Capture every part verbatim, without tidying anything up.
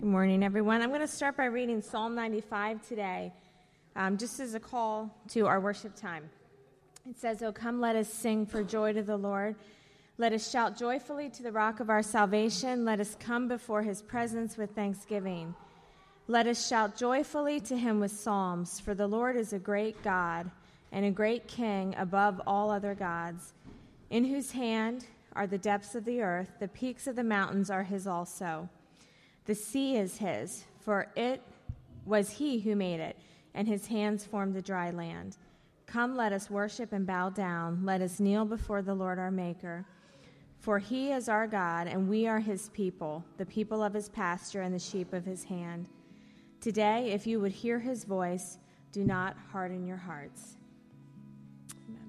Good morning, everyone. I'm going to start by reading Psalm ninety-five today, um, just as a call to our worship time. It says, "Oh, come, let us sing for joy to the Lord. Let us shout joyfully to the rock of our salvation. Let us come before his presence with thanksgiving. Let us shout joyfully to him with psalms, for the Lord is a great God and a great King above all other gods, in whose hand are the depths of the earth. The peaks of the mountains are his also. The sea is his, for it was he who made it, and his hands formed the dry land. Come, let us worship and bow down. Let us kneel before the Lord our Maker. For he is our God, and we are his people, the people of his pasture and the sheep of his hand. Today, if you would hear his voice, do not harden your hearts." Amen.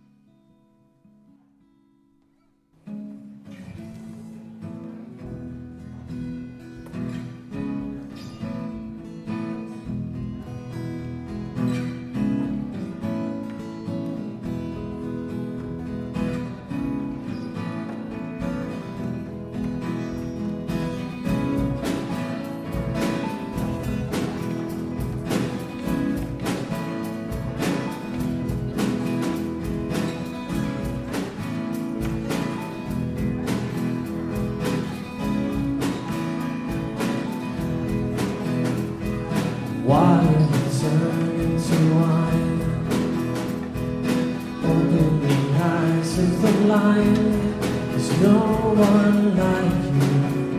There's no one like you,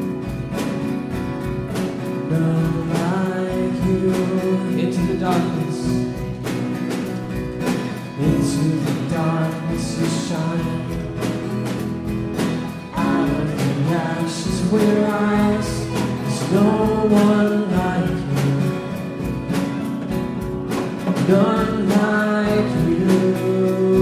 none like you. Into the darkness, into the darkness you shine. Out of the ashes we rise. There's no one like you, none like you.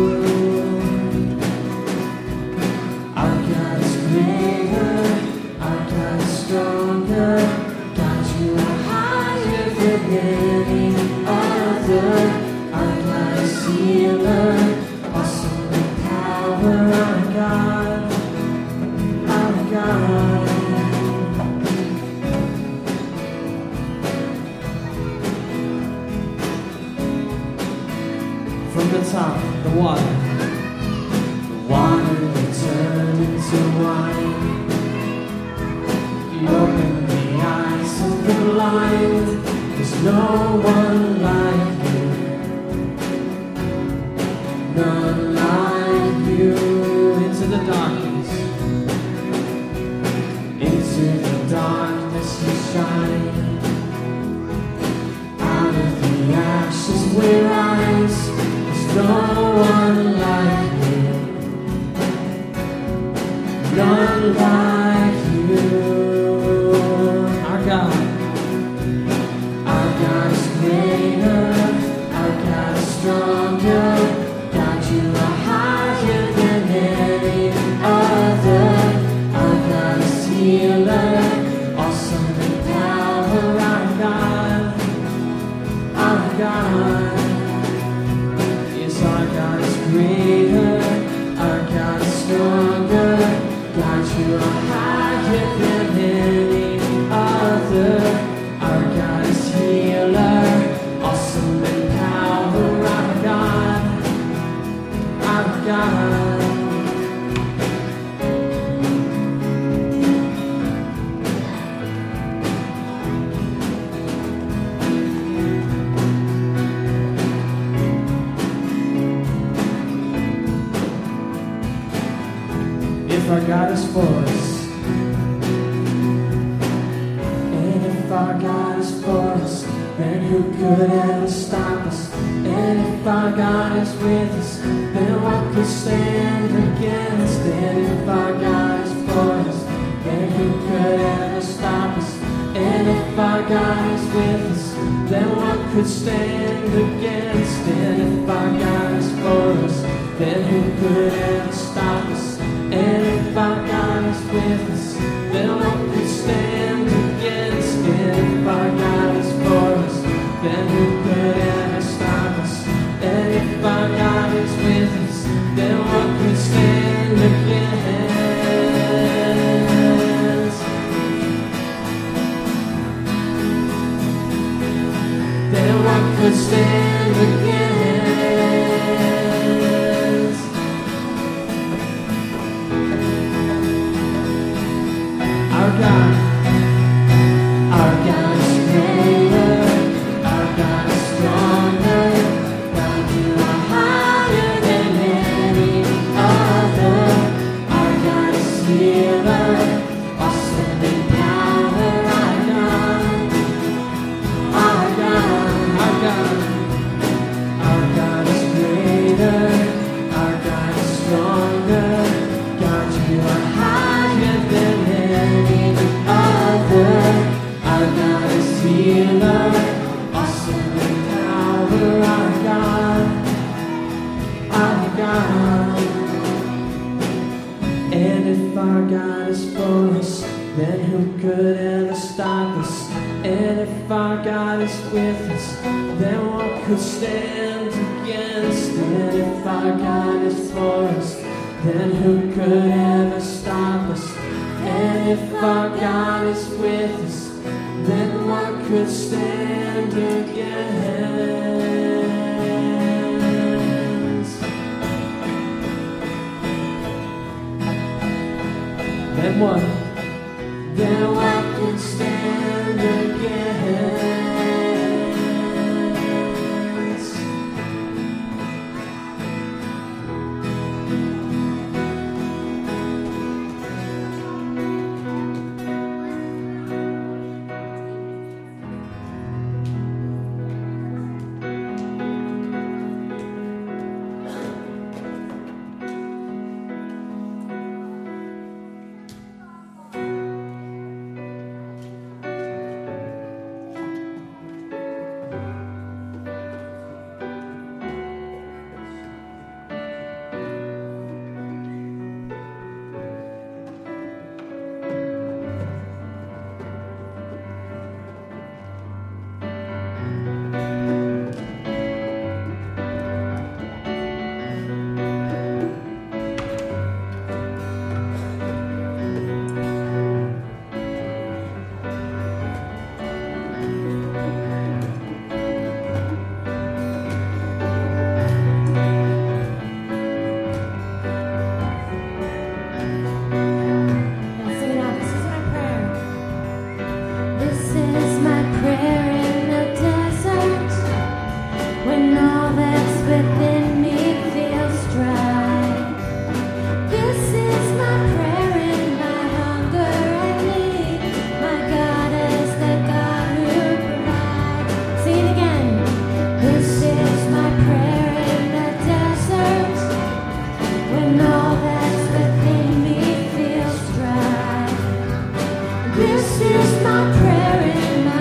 The water, the water that turned into wine. You opened the eyes of the blind. There's no one like you, none like you. Into the darkness, into the darkness you shine. Out of the ashes we rise. No one like you, none like you. Our God, our God is greater, our God is stronger. God, you are higher than any other. Our God is healer, awesome in power. Our God, our God. Our God is greater, our God is stronger. God, you are higher than any other. Our God is healer, awesome in power. Our God, our God. If our God is for us, and if our God is for us, then who could ever stop us? And if our God is with us, then what could stand against? And if our God is for us, then who could ever stop us? And if our God is with us, then what could stand against? And if our God is for us, then who could ever stop us? And if our God is with us, then what could stand against? And if our God is for us, then who could ever stop us? And if our God is with us, then what could stand against? then what could stand against? Our God, our God is greater, our God is stronger. God, you are higher than any other. Our God is healer, awesome in power. Our God, our God, our God, our God is greater, our God is stronger. God, you are higher than any other. Our God is healer, awesome in power. Our God, our God. And if our God is for us, then who could ever stop us? And if our God is with us, then what could stand against? And if our God is for us, then who could ever stop us? And if our God is with us, then what could stand against? Then what? Then what could stand against? This is my prayer in my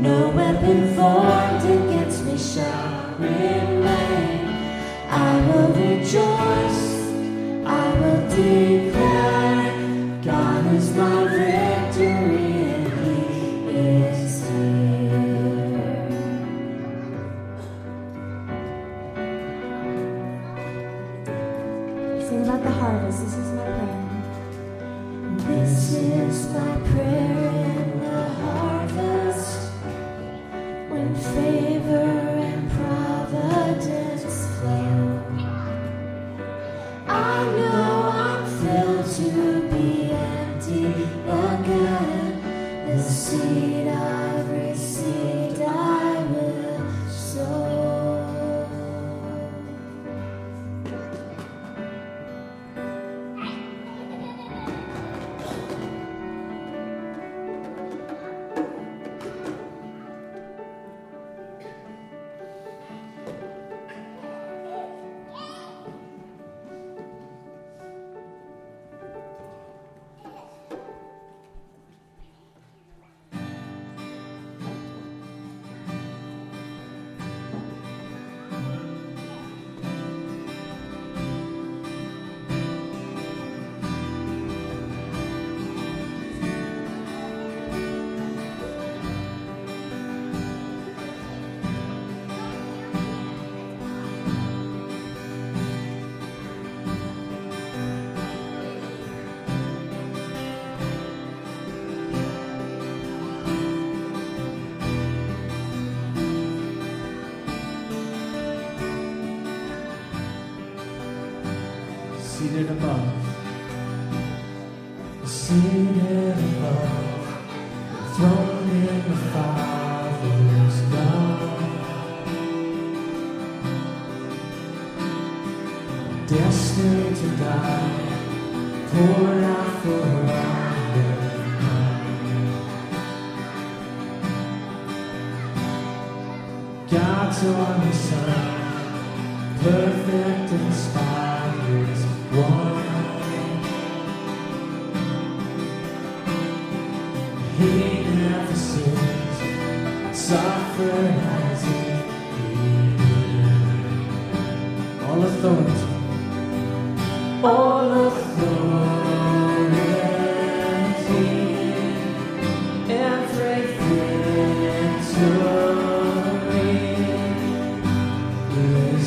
No weapon formed against me shall remain. I will rejoice, I will declare, God is my victory and He is here. Sing about the harvest, this is my prayer. This is my prayer in the harvest, when favor and providence flow. I know I'm filled to be empty again. The seed I've received I will sow. Seated above, seated above, thrown in the Father's love, destined to die, poured out for all mankind. God's only Son, perfect and spotless one. He never sins, suffered as He did. All authority, all authority, every victory is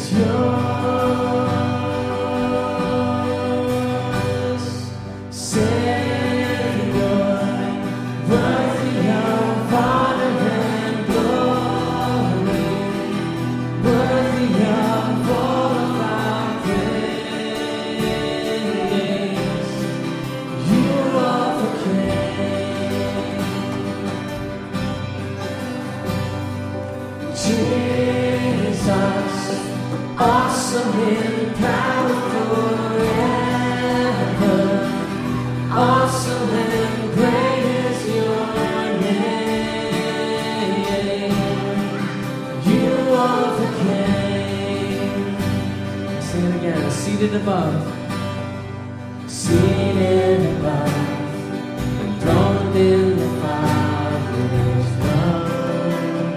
yours, Savior, worthy of honor and glory, worthy of all of our praise. You overcame, Jesus, awesome in power forever, awesome and great is your name. You overcame. Sing it again. Seated above, seated above, enthroned in the Father's love,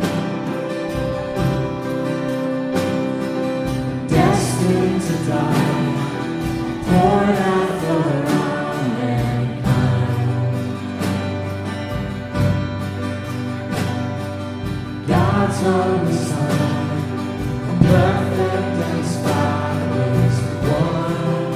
destined to die, poured out for all mankind. God's only Son, perfect and spotless one.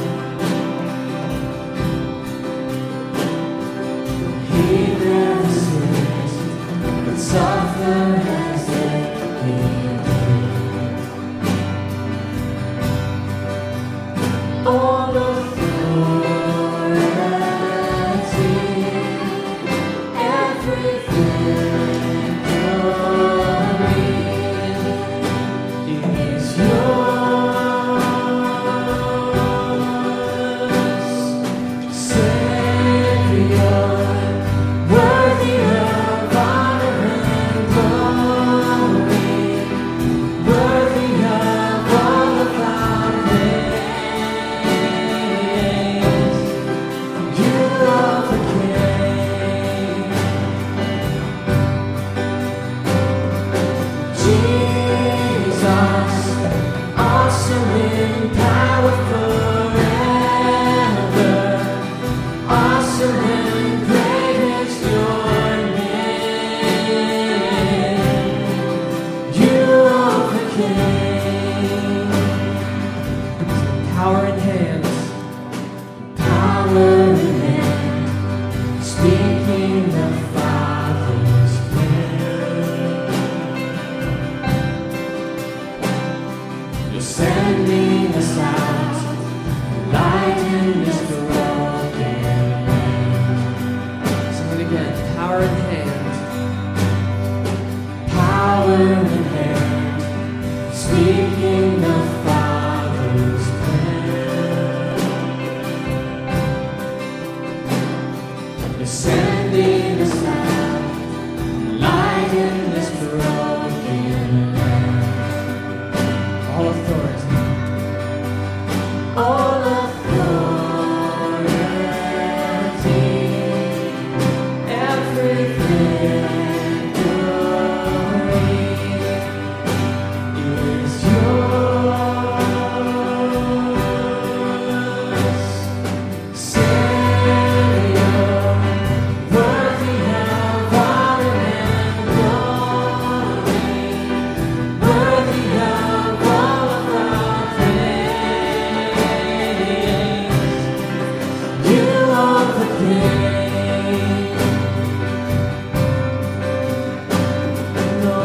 He never sins, but suffered as if He did. All authority, every victory is yours, Savior, worthy of honor and glory, worthy of all of our praise. You overcame,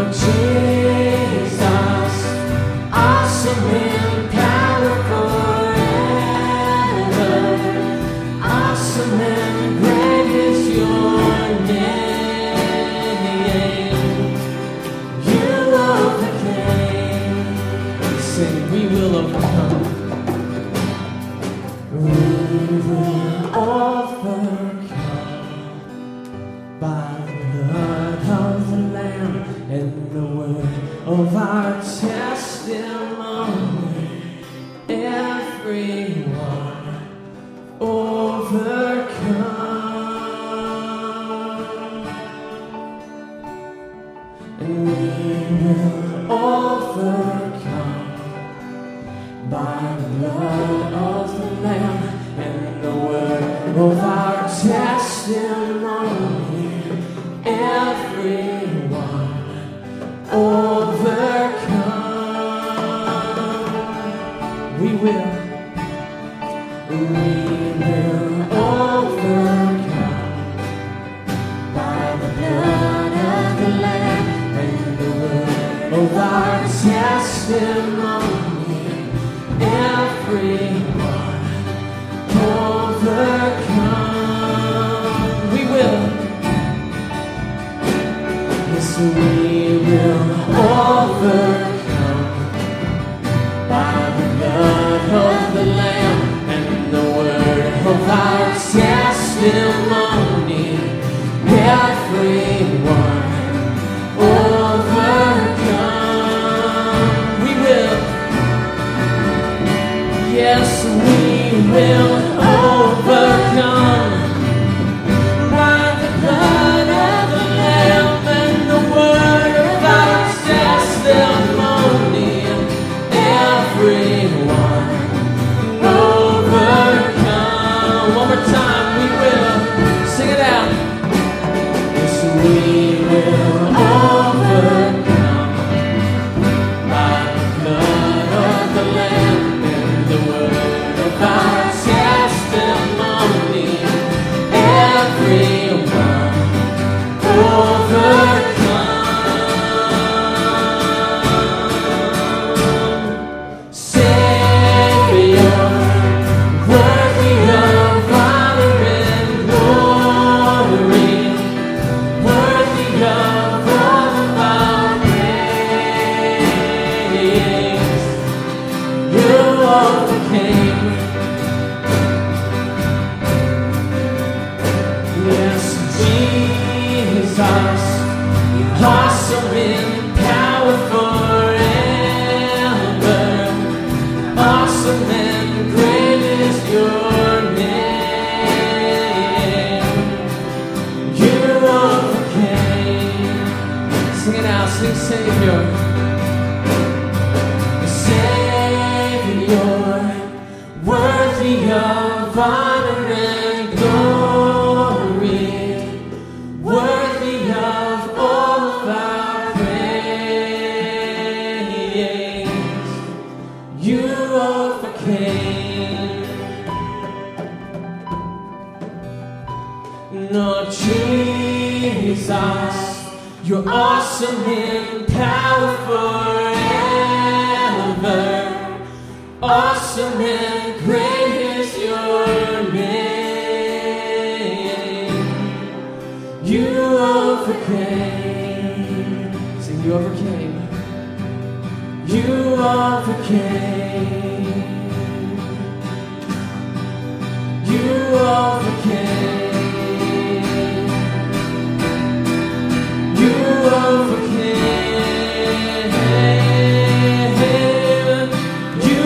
Lord Jesus, awesome in power forever, awesome and great is your name. You overcame. Sing, we will overcome. We will overcome by the blood of the Lamb and the word of our testimony. Everyone overcome, and we will overcome by the blood of the Lamb and the word of our testimony. Everyone overcome. We will. We will overcome by the blood of the Lamb and the word of our testimony. Everyone overcome. We will. Yes, we will overcome by the blood of the Lamb and the word of our testimony. Everyone overcome. We will. Yes, we will overcome by the blood of the Lamb and the word of our testimony. Everyone overcome. One more time, we will. Sing it out. Yes, we will overcome by the blood of the Lamb and the word of our testimony. Everyone overcome. Savior, worthy of honor and glory, worthy of all of our praise. You overcame. Yes, Jesus, awesome in power forever, awesome and great is your name. You overcame. Sing it out, sing Savior. Savior, worthy of honor and glory, worthy of all of our praise. You overcame. Lord Jesus, you're awesome in power forever, awesome and great is your name. You overcame. Sing, you overcame. You overcame. You overcame. You overcame. You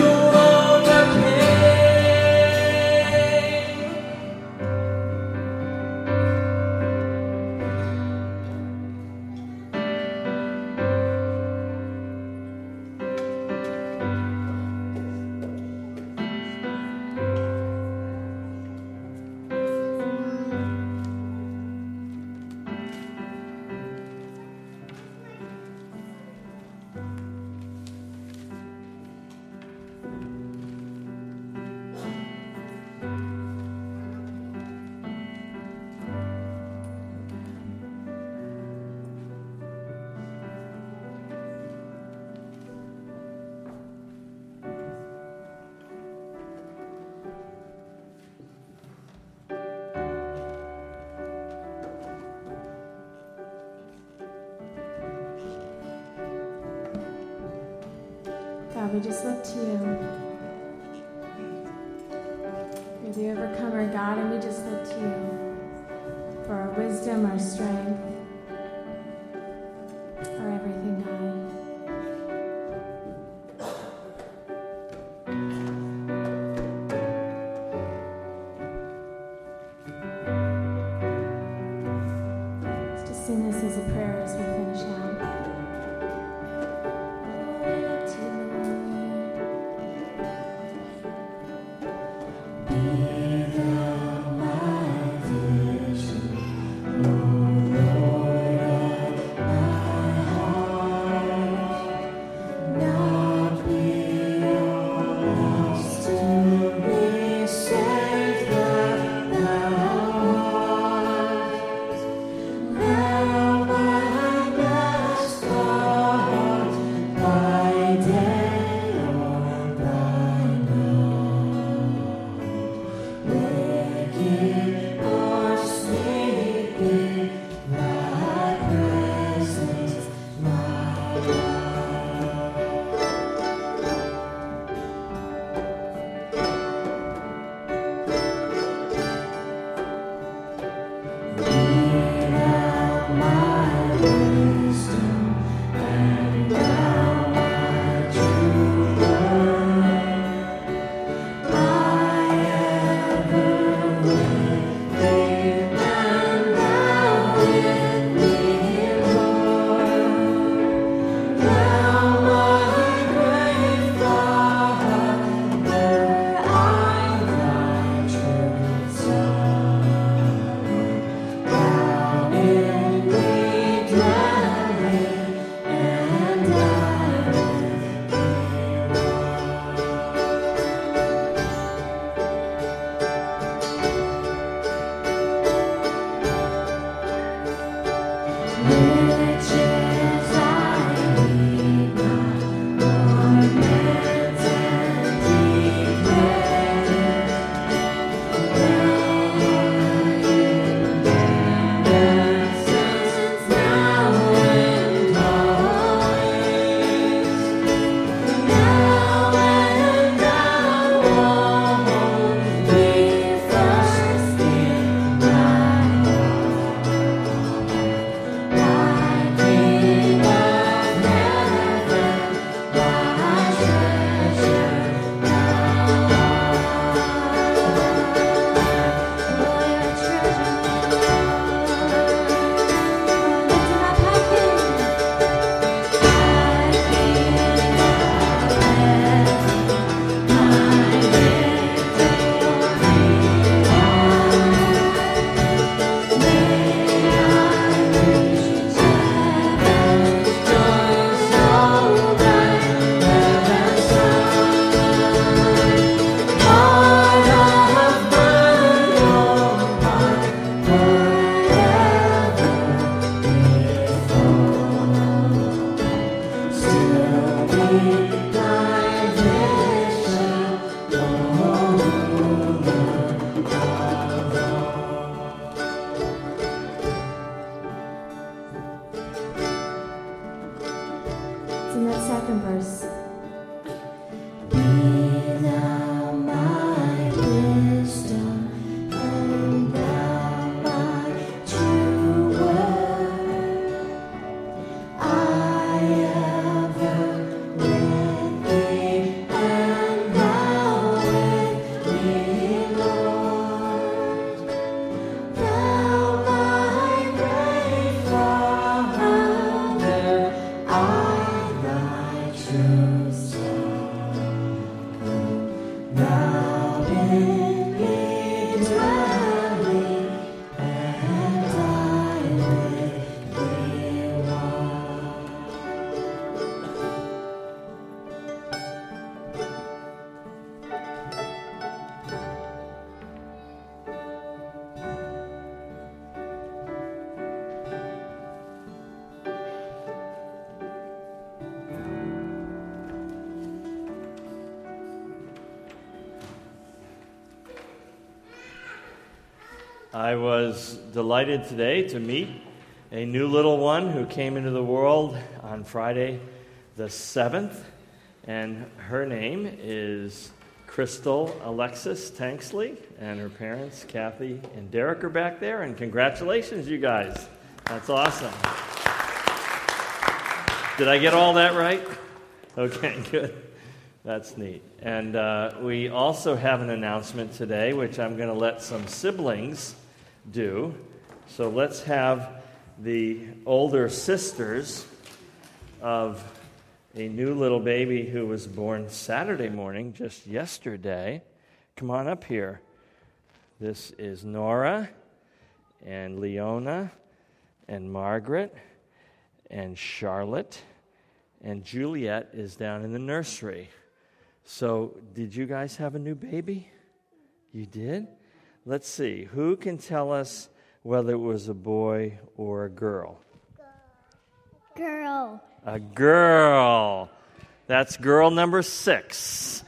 we just look to you. You're the overcomer, God, and we just look to you for our wisdom, our strength, our everything, God. Let's just sing this as a prayer as we finish out. In that second verse. Be thou my wisdom, and thou my true word. I ever with thee, and thou with me, Lord. Thou my great Father, I true son, thou in me dwelling, and I with thee one. I was delighted today to meet a new little one who came into the world on Friday the seventh. And her name is Crystal Alexis Tanksley, and her parents, Kathy and Derek, are back there. And congratulations, you guys. That's awesome. Did I get all that right? Okay, good. That's neat. And uh, we also have an announcement today, which I'm going to let some siblings do. So let's have the older sisters of a new little baby who was born Saturday morning, just yesterday. Come on up here. This is Nora and Leona and Margaret and Charlotte, and Juliet is down in the nursery. So, did you guys have a new baby? You did? Let's see. Who can tell us whether it was a boy or a girl? Girl. A girl. That's girl number six.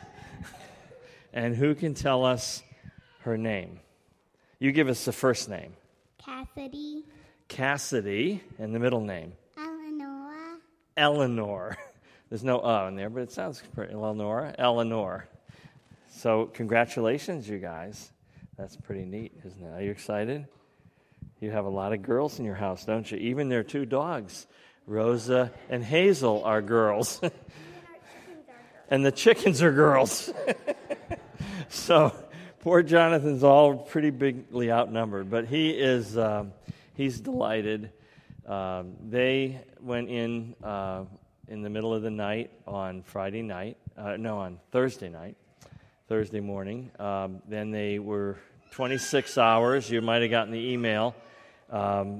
And who can tell us her name? You give us the first name. Cassidy. Cassidy. And the middle name? Eleanor. Eleanor. There's no uh in there, but it sounds pretty. Eleanor. Eleanor. So congratulations, you guys. That's pretty neat, isn't it? Are you excited? You have a lot of girls in your house, don't you? Even their two dogs, Rosa and Hazel, are girls. And the chickens are girls. So poor Jonathan's all pretty bigly outnumbered, but he is um, he's delighted. Um, they went in uh, in the middle of the night on Friday night, uh, no, on Thursday night, Thursday morning. Um, then they were twenty-six hours. You might have gotten the email um,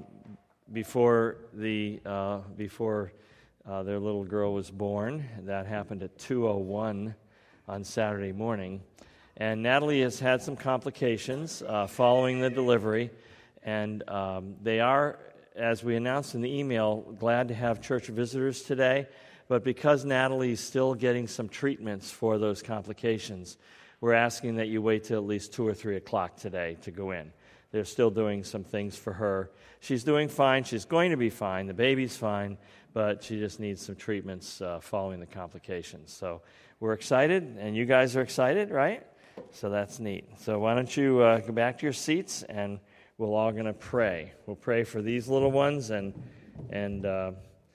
before the uh, before uh, their little girl was born. That happened at two oh one on Saturday morning. And Natalie has had some complications uh, following the delivery, and um, they are, as we announced in the email, glad to have church visitors today. But because Natalie's still getting some treatments for those complications, we're asking that you wait till at least two or three o'clock today to go in. They're still doing some things for her. She's doing fine. She's going to be fine. The baby's fine, but she just needs some treatments uh, following the complications. So we're excited, and you guys are excited, right? So that's neat. So why don't you uh, go back to your seats, and we're all going to pray. We'll pray for these little ones and and uh,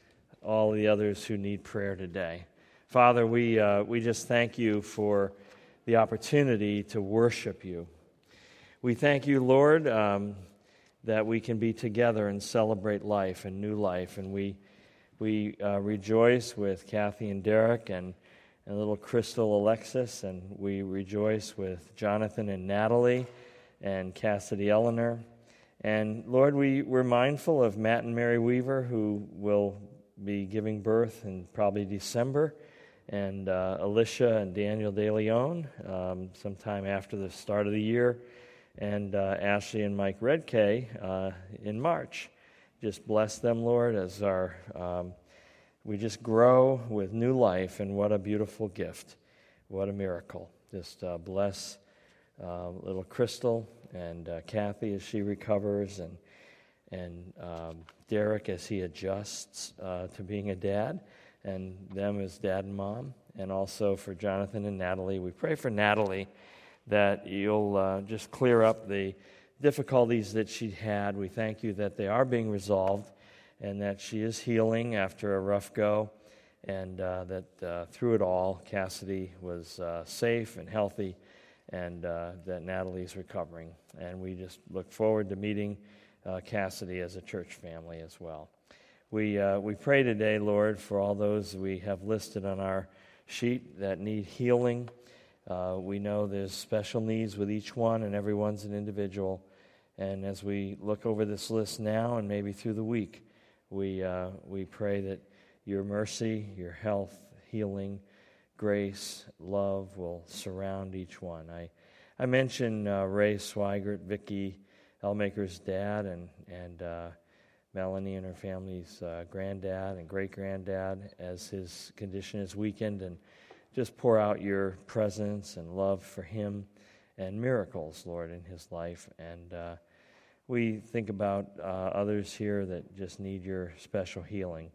all the others who need prayer today. Father, we uh, we just thank you for the opportunity to worship you. We thank you, Lord, um, that we can be together and celebrate life and new life. And we we uh, rejoice with Kathy and Derek and, and little Crystal Alexis, and we rejoice with Jonathan and Natalie and Cassidy Eleanor. And Lord, we, we're mindful of Matt and Mary Weaver, who will be giving birth in probably December, and uh, Alicia and Daniel De Leon um, sometime after the start of the year, and uh, Ashley and Mike Redkay uh, in March. Just bless them, Lord, as our um, we just grow with new life, and what a beautiful gift. What a miracle. Just uh, bless uh, little Crystal and uh, Kathy as she recovers, and and um, Derek as he adjusts uh, to being a dad, and them as dad and mom, and also for Jonathan and Natalie. We pray for Natalie that you'll uh, just clear up the difficulties that she had. We thank you that they are being resolved, and that she is healing after a rough go, and uh, that uh, through it all, Cassidy was uh, safe and healthy, and uh, that Natalie's recovering. And we just look forward to meeting uh, Cassidy as a church family as well. We uh, we pray today, Lord, for all those we have listed on our sheet that need healing. Uh, we know there's special needs with each one, and everyone's an individual. And as we look over this list now and maybe through the week, we uh, we pray that your mercy, your health, healing, grace, love will surround each one. I I mentioned uh, Ray Swigert, Vicky Elmaker's dad, and and uh, Melanie and her family's uh, granddad and great-granddad, as his condition is weakened, and just pour out your presence and love for him and miracles, Lord, in his life. And uh, we think about uh, others here that just need your special healing.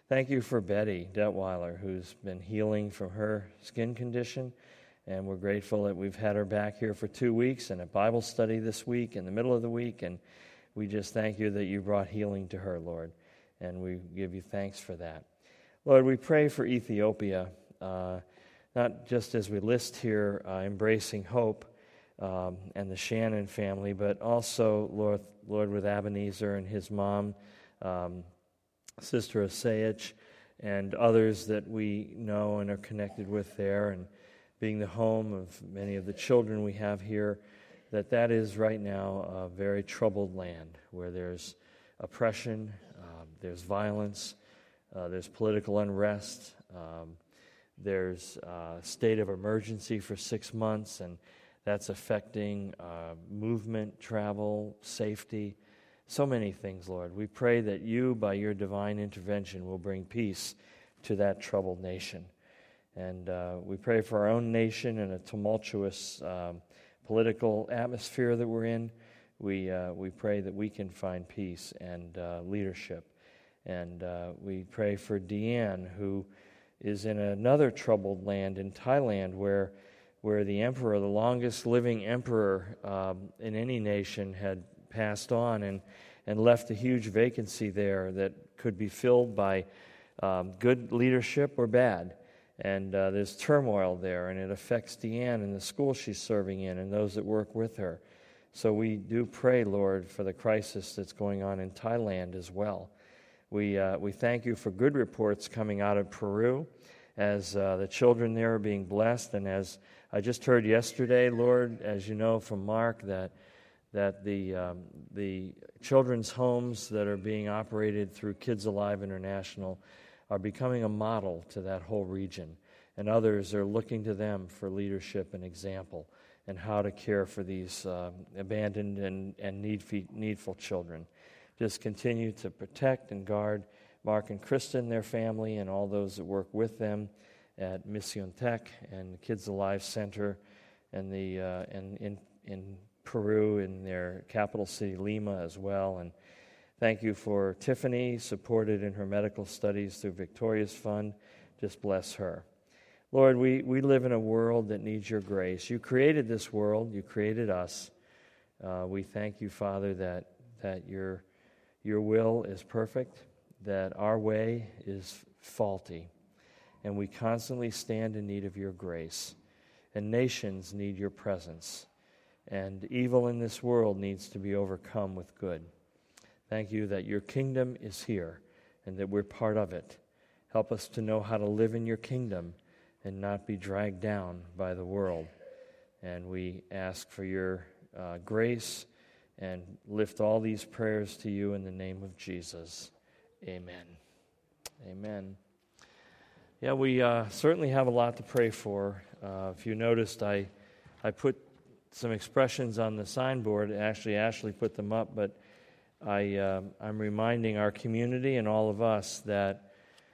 Thank you for Betty Detweiler, who's been healing from her skin condition, and we're grateful that we've had her back here for two weeks and a Bible study this week in the middle of the week, and we just thank you that you brought healing to her, Lord, and we give you thanks for that. Lord, we pray for Ethiopia, uh, not just as we list here, uh, Embracing Hope um, and the Shannon family, but also, Lord, Lord, with Ebenezer and his mom, um, Sister Asayich, and others that we know and are connected with there, and being the home of many of the children we have here, that that is right now a very troubled land where there's oppression, um, there's violence, uh, there's political unrest, um, there's a state of emergency for six months, and that's affecting uh, movement, travel, safety, so many things, Lord. We pray that you, by your divine intervention, will bring peace to that troubled nation. And uh, we pray for our own nation in a tumultuous um, political atmosphere that we're in. We uh, we pray that we can find peace and uh, leadership. And uh, we pray for Deanne, who is in another troubled land in Thailand, where where the emperor, the longest living emperor um, in any nation, had passed on and, and left a huge vacancy there that could be filled by um, good leadership or bad. And uh, there's turmoil there, and it affects Deanne and the school she's serving in and those that work with her. So we do pray, Lord, for the crisis that's going on in Thailand as well. We uh, we thank you for good reports coming out of Peru as uh, the children there are being blessed. And as I just heard yesterday, Lord, as you know from Mark, that that the um, the children's homes that are being operated through Kids Alive International are becoming a model to that whole region. And others are looking to them for leadership and example and how to care for these uh, abandoned and, and need, needful children. Just continue to protect and guard Mark and Kristen, their family, and all those that work with them at Mission Tech and the Kids Alive Center and the uh, and in in Peru, in their capital city, Lima, as well. And thank you for Tiffany, supported in her medical studies through Victoria's Fund. Just bless her. Lord, we, we live in a world that needs your grace. You created this world. You created us. Uh, we thank you, Father, that that your your will is perfect, that our way is faulty, and we constantly stand in need of your grace. And nations need your presence. And evil in this world needs to be overcome with good. Thank you that your kingdom is here and that we're part of it. Help us to know how to live in your kingdom and not be dragged down by the world. And we ask for your uh, grace and lift all these prayers to you in the name of Jesus. Amen. Amen. Yeah, we uh, certainly have a lot to pray for. Uh, if you noticed, I I put some expressions on the signboard. Actually, Ashley put them up, but I, uh, I'm reminding our community and all of us that,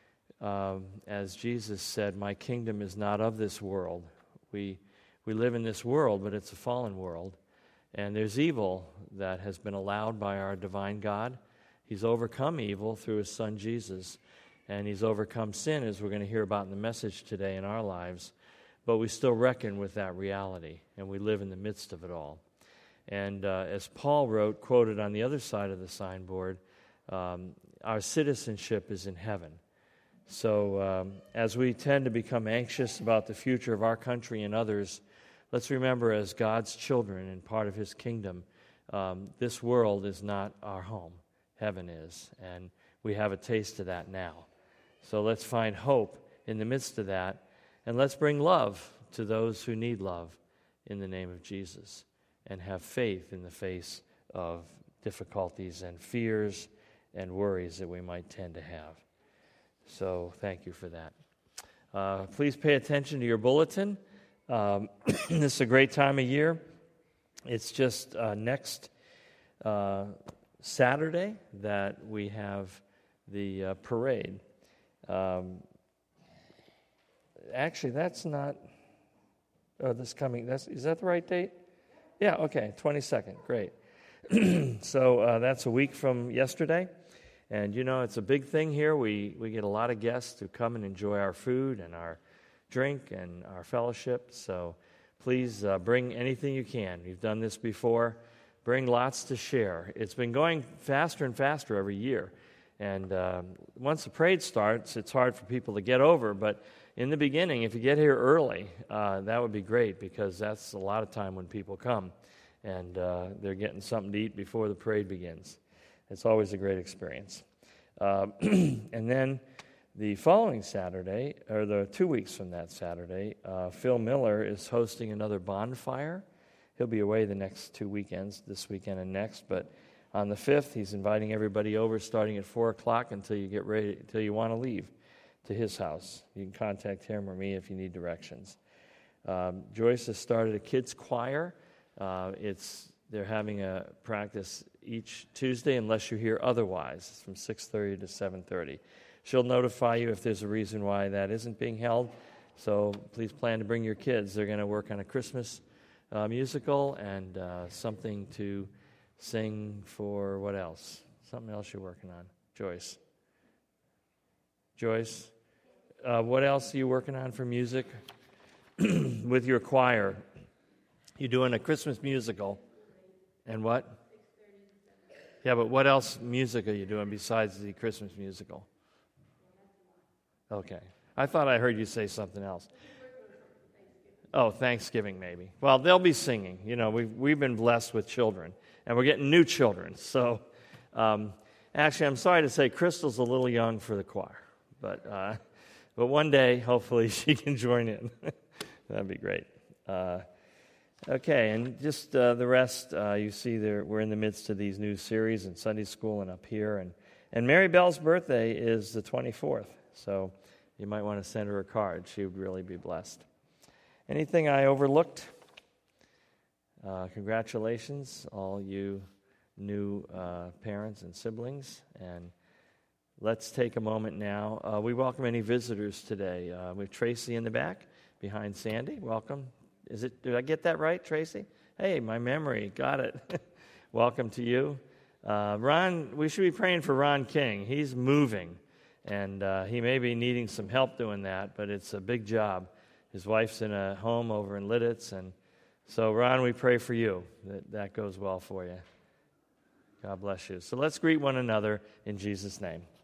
um, as Jesus said, my kingdom is not of this world. We we live in this world, but it's a fallen world, and there's evil that has been allowed by our divine God. He's overcome evil through his son Jesus, and he's overcome sin, as we're going to hear about in the message today in our lives. But we still reckon with that reality, and we live in the midst of it all. And uh, as Paul wrote, quoted on the other side of the signboard, um, our citizenship is in heaven. So um, as we tend to become anxious about the future of our country and others, let's remember, as God's children and part of his kingdom, um, this world is not our home. Heaven is, and we have a taste of that now. So let's find hope in the midst of that, and let's bring love to those who need love in the name of Jesus, and have faith in the face of difficulties and fears and worries that we might tend to have. So thank you for that. Uh, please pay attention to your bulletin. Um, this is a great time of year. It's just uh, next uh, Saturday that we have the uh, parade. Um, actually, that's not. Oh, this coming. That's is that the right date? Yeah. Okay. twenty-second. Great. So uh, that's a week from yesterday, And, you know, it's a big thing here. We, we get a lot of guests who come and enjoy our food and our drink and our fellowship. So please uh, bring anything you can. You've done this before. Bring lots to share. It's been going faster and faster every year. And um, once the parade starts, it's hard for people to get over. But in the beginning, if you get here early, uh, that would be great, because that's a lot of time when people come. And uh, they're getting something to eat before the parade begins. It's always a great experience. Uh, and then the following Saturday, or the two weeks from that Saturday, uh, Phil Miller is hosting another bonfire. He'll be away the next two weekends, this weekend and next, but on the fifth, he's inviting everybody over starting at four o'clock until you get ready, until you want to leave to his house. You can contact him or me if you need directions. Um, Joyce has started a kids' choir. Uh, it's They're having a practice each Tuesday unless you hear otherwise. It's from six thirty to seven thirty. She'll notify you if there's a reason why that isn't being held, so please plan to bring your kids. They're going to work on a Christmas uh, musical and uh, something to sing for what else? Something else you're working on, Joyce. Joyce, uh, what else are you working on for music? With your choir, you're doing a Christmas musical. And what? Yeah, but what else music are you doing besides the Christmas musical? Okay. I thought I heard you say something else. Oh, Thanksgiving maybe. Well, they'll be singing. You know, we've, we've been blessed with children. And we're getting new children. So, um, actually, I'm sorry to say Crystal's a little young for the choir. But uh, but one day, hopefully, she can join in. That'd be great. Uh, okay, and just uh, the rest, uh, you see there, we're in the midst of these new series in Sunday school and up here. And, and Mary Bell's birthday is the twenty-fourth. So you might want to send her a card. She would really be blessed. Anything I overlooked? Uh, congratulations, all you new uh, parents and siblings. And let's take a moment now. Uh, we welcome any visitors today. Uh, we have Tracy in the back behind Sandy. Welcome. Is it? Did I get that right, Tracy? Hey, my memory. Got it. Welcome to you. Uh, Ron, we should be praying for Ron King. He's moving, and uh, he may be needing some help doing that, but it's a big job. His wife's in a home over in Lidditz, and so, Ron, we pray for you, that that goes well for you. God bless you. So let's greet one another in Jesus' name.